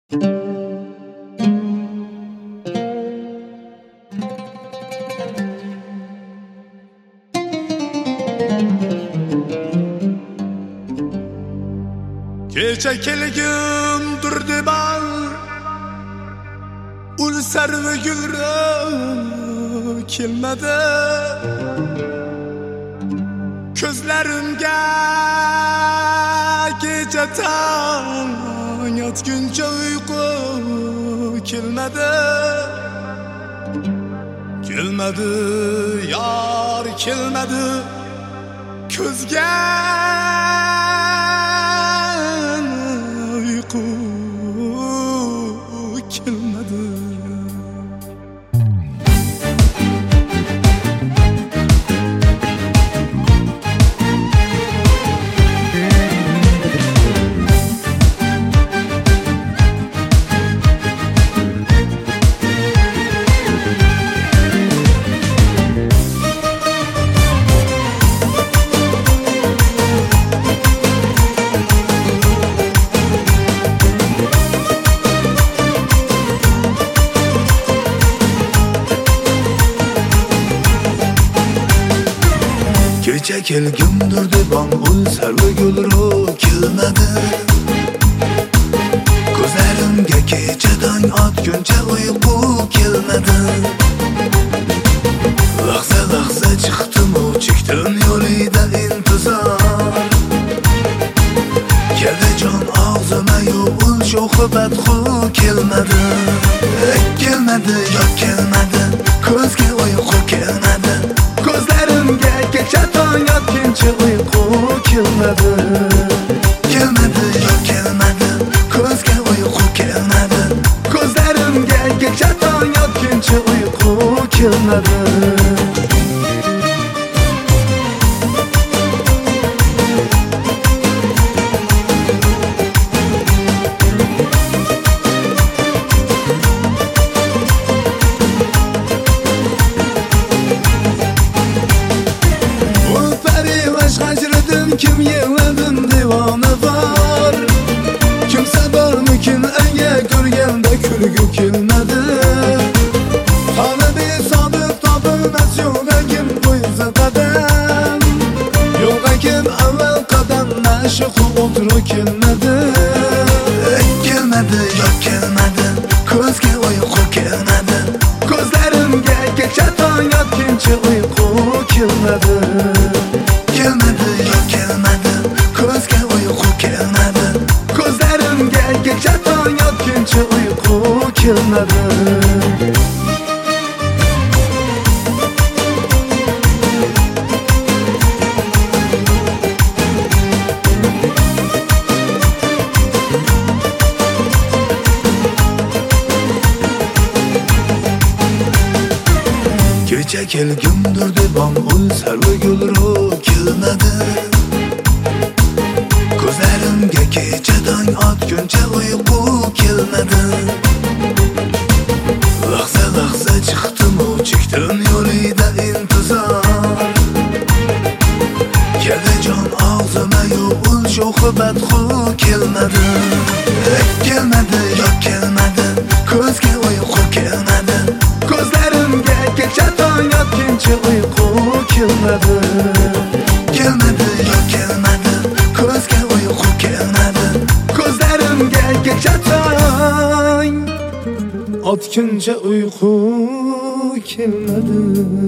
Kecha kelgim durdi bal ul sarvi gulra kelmadi ko'zlarimga kecha tong yotguncha uyqu kelmadi yar kelmadi ko'zga uyqu kelmadi. Kecha kelgim durdi bambul sarvi gulru kelmadi ko'zlarimga kecha dong otguncha uyqu kelmadi. Lahza lahza chiqdim-u chekdim yo'lida intizor keldi jon og'zima-yu ul sho'xi badxu kelmadi. Kelmadi yo'q kelmadi ko'zga uyqu kelmadi ko'zlarimga kecha tong yotguncha uyqu kelmadi. Kelmadi yo'q kelmadi ko'zga uyqu kelmadi ko'zlarimga kecha tong yotguncha uyqu kelmadi. Kim yig'ladim devona bor kimsa bormikin anga ko'rganda kulgu kelmadi. Hali besobit topilmas yo'g'agim qo'ysa qadam yo'g'agim avval qadam nashiqu o'tiru kelmadi. Kelmadi yo'q kelmadi ko'zga uyqu kelmadi ko'zlarimga kecha tong yotguncha uyqu kelmadi. Kelmadi yo'q kelmadi ko'zga uyqu kelmadi ko'zlarimga kecha tong yotguncha uyqu kelmadi. Kecha kelgim durdi bambul sarvi gulru kelmadi ko'zlarimga kecha dong otguncha uyqu kelmadi. Lahza lahza chiqdim-u chekdim yo'lida intizor keldi jon og'zima-yu ul sho'xi badxu kelmadi. Kelmadi yo'q kelmadi ko'zga uyqu kelmadi ko'zlarimga kecha tong yotguncha uyqu kelmadi. Kelmadi yo'q kelmadi ko'zga uyqu kelmadi ko'zlarimga kecha tong otguncha uyqu kelmadi.